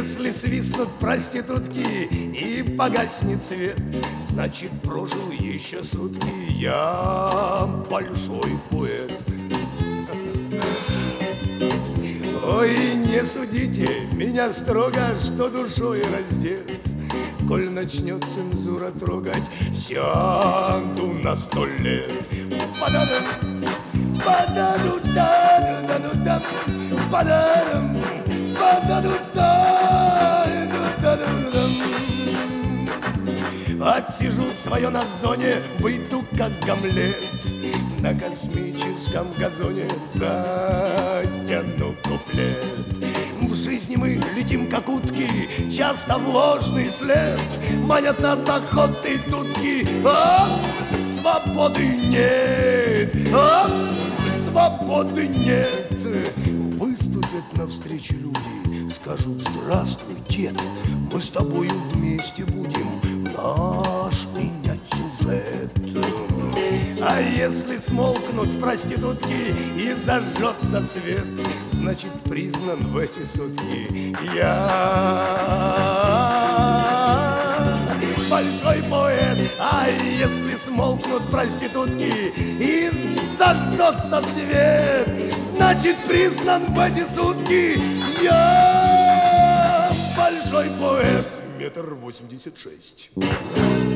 Если свистнут проститутки и погаснет свет, значит, прожил еще сутки я большой поэт. Ой, не судите меня строго, что душой раздет. Коль начнет цензура трогать, сяду на 100 лет. Пададам, пададу-да-ду-да-ду-да, пададам, пададу-да-ду-да-ду-дам. Отсижу свое на зоне, выйду как Гамлет. На космическом газоне затяну куплет. В жизни мы летим, как утки, часто в ложный след. Манят нас охоты тутки, а свободы нет, а свободы нет. Выступят навстречу люди, скажут: здравствуй, дед, мы с тобою вместе будем наш менять сюжет. А если смолкнут проститутки и зажжется свет, значит, признан в эти сутки я большой поэт. А если смолкнут проститутки и зажжется свет, значит, признан в эти сутки я большой поэт. 1,86 м.